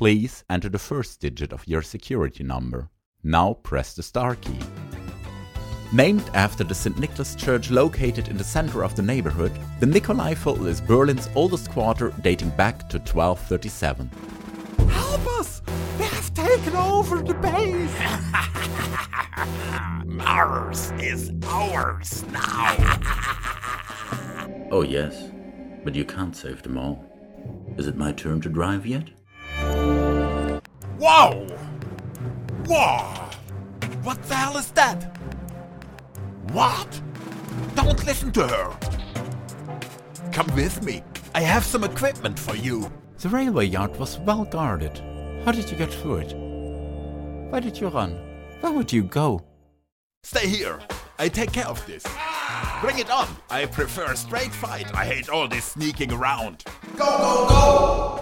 Please enter the first digit of your security number. Now press the star key. Named after the St. Nicholas Church located in the center of the neighborhood, the Nikolaiviertel is Berlin's oldest quarter, dating back to 1237. Help us! They have taken over the base! Mars is ours now! Oh yes, but you can't save them all. Is it my turn to drive yet? Whoa! Whoa! What the hell is that? What? Don't listen to her! Come with me. I have some equipment for you. The railway yard was well guarded. How did you get through it? Why did you run? Where would you go? Stay here. I take care of this. Bring it on. I prefer a straight fight. I hate all this sneaking around. Go, go, go!